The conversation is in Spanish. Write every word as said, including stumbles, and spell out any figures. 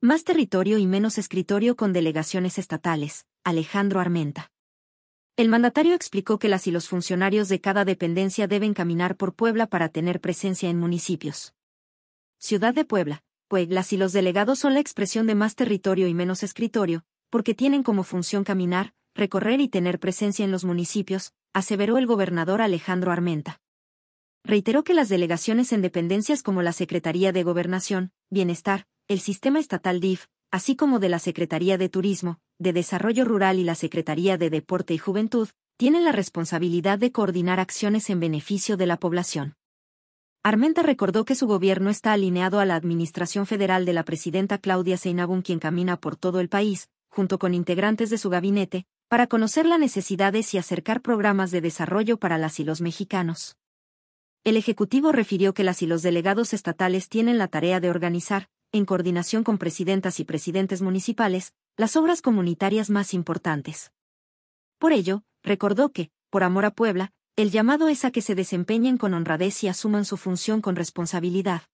Más territorio y menos escritorio con delegaciones estatales, Alejandro Armenta. El mandatario explicó que las y los funcionarios de cada dependencia deben caminar por Puebla para tener presencia en municipios. Ciudad de Puebla, pues las y los delegados son la expresión de más territorio y menos escritorio, porque tienen como función caminar, recorrer y tener presencia en los municipios, aseveró el gobernador Alejandro Armenta. Reiteró que las delegaciones en dependencias como la Secretaría de Gobernación, Bienestar, el Sistema Estatal D I F, así como de la Secretaría de Turismo, de Desarrollo Rural y la Secretaría de Deporte y Juventud, tienen la responsabilidad de coordinar acciones en beneficio de la población. Armenta recordó que su gobierno está alineado a la administración federal de la presidenta Claudia Sheinbaum, quien camina por todo el país, junto con integrantes de su gabinete, para conocer las necesidades y acercar programas de desarrollo para las y los mexicanos. El Ejecutivo refirió que las y los delegados estatales tienen la tarea de organizar, en coordinación con presidentas y presidentes municipales, las obras comunitarias más importantes. Por ello, recordó que, por amor a Puebla, el llamado es a que se desempeñen con honradez y asuman su función con responsabilidad.